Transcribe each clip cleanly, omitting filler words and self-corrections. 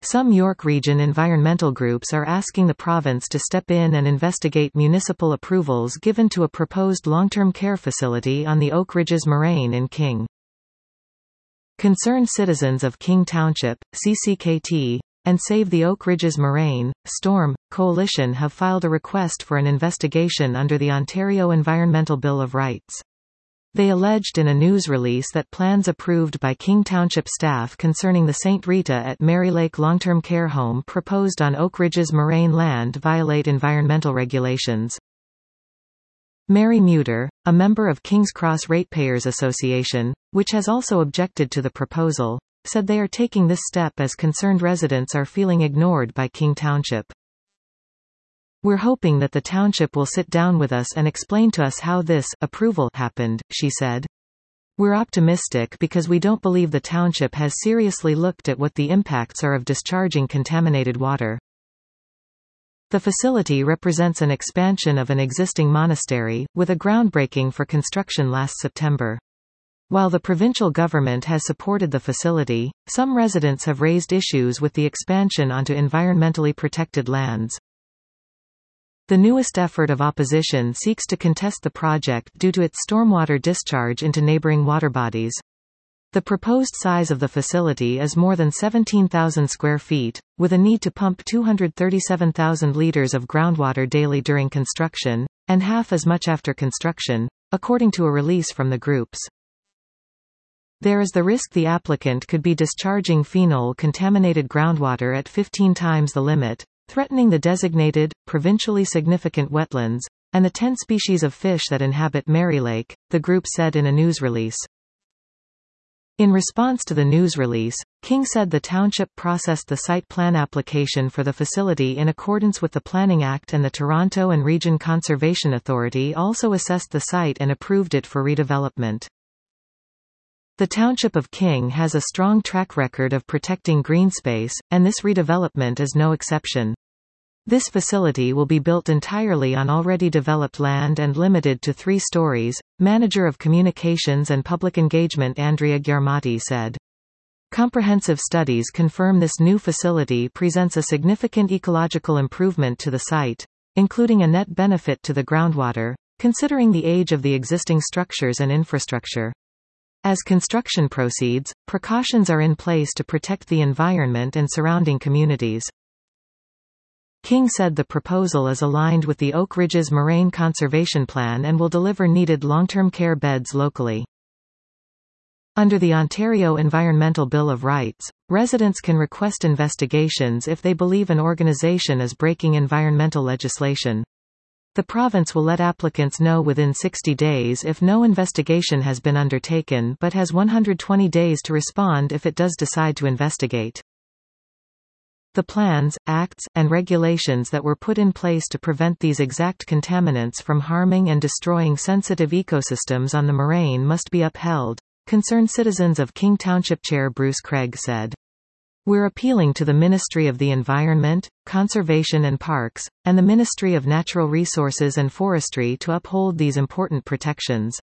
Some York Region environmental groups are asking the province to step in and investigate municipal approvals given to a proposed long-term care facility on the Oak Ridges Moraine in King. Concerned citizens of King Township, CCKT, and Save the Oak Ridges Moraine, Storm, Coalition have filed a request for an investigation under the Ontario Environmental Bill of Rights. They alleged in a news release that plans approved by King Township staff concerning the St. Rita at Mary Lake long-term care home proposed on Oak Ridges Moraine land violate environmental regulations. Mary Muter, a member of King's Cross Ratepayers Association, which has also objected to the proposal, said they are taking this step as concerned residents are feeling ignored by King Township. "We're hoping that the township will sit down with us and explain to us how this approval happened," she said. "We're optimistic because we don't believe the township has seriously looked at what the impacts are of discharging contaminated water." The facility represents an expansion of an existing monastery, with a groundbreaking for construction last September. While the provincial government has supported the facility, some residents have raised issues with the expansion onto environmentally protected lands. The newest effort of opposition seeks to contest the project due to its stormwater discharge into neighboring water bodies. The proposed size of the facility is more than 17,000 square feet, with a need to pump 237,000 liters of groundwater daily during construction, and half as much after construction, according to a release from the groups. There is the risk the applicant could be discharging phenol-contaminated groundwater at 15 times the limit, threatening the designated, provincially significant wetlands, and the 10 species of fish that inhabit Mary Lake, the group said in a news release. In response to the news release, King said the township processed the site plan application for the facility in accordance with the Planning Act, and the Toronto and Region Conservation Authority also assessed the site and approved it for redevelopment. The Township of King has a strong track record of protecting green space, and this redevelopment is no exception. This facility will be built entirely on already developed land and limited to 3 stories, Manager of Communications and Public Engagement Andrea Giarmati said. Comprehensive studies confirm this new facility presents a significant ecological improvement to the site, including a net benefit to the groundwater, considering the age of the existing structures and infrastructure. As construction proceeds, precautions are in place to protect the environment and surrounding communities. King said the proposal is aligned with the Oak Ridges Moraine Conservation Plan and will deliver needed long-term care beds locally. Under the Ontario Environmental Bill of Rights, residents can request investigations if they believe an organization is breaking environmental legislation. The province will let applicants know within 60 days if no investigation has been undertaken, but has 120 days to respond if it does decide to investigate. The plans, acts, and regulations that were put in place to prevent these exact contaminants from harming and destroying sensitive ecosystems on the moraine must be upheld, concerned citizens of King Township Chair Bruce Craig said. "We're appealing to the Ministry of the Environment, Conservation and Parks, and the Ministry of Natural Resources and Forestry to uphold these important protections."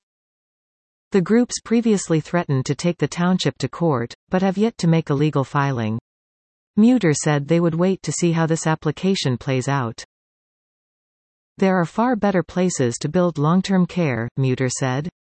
The groups previously threatened to take the township to court, but have yet to make a legal filing. Muter said they would wait to see how this application plays out. "There are far better places to build long-term care," Muter said.